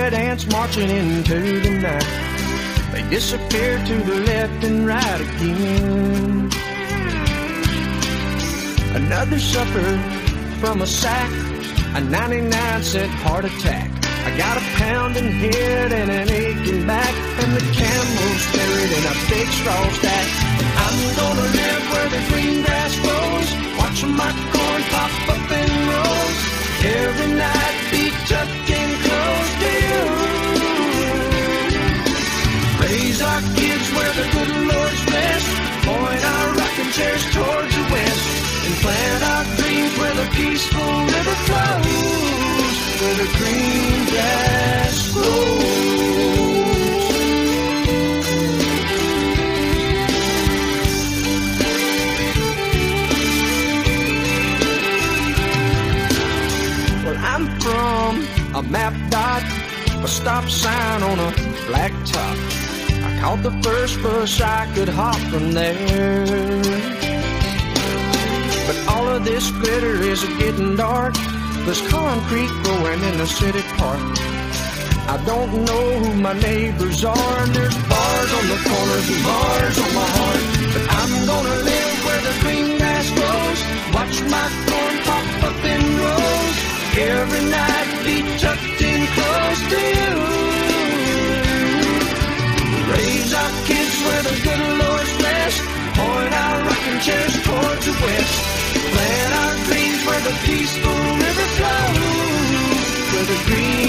red ants marching into the night. They disappear to the left and right again. Another suffered from a sack, a 99-cent heart attack. I got a pounding head and an aching back, and the camel's buried in a big straw stack. I'm gonna live where the green grass grows, watching my corn pop up in rows. Every night be tucked in close to you. Raise our kids where the good Lord's rest, point our rocking chairs towards the west, and plant our dreams where the peaceful river flows, where the green grass grows. Well, I'm from a map dot, a stop sign on a black top. I caught the first bus I could hop from there. But all of this glitter is getting dark. There's concrete growing in the city park. I don't know who my neighbors are, and there's bars on the corners and bars on my heart. But I'm gonna live where the green grass grows, watch my corn pop up in rows. Every night be tucked in close to you. Raise our kids where the good Lord's rest, point our rocking chairs towards the west, plant our dreams where the peaceful river flows, where the green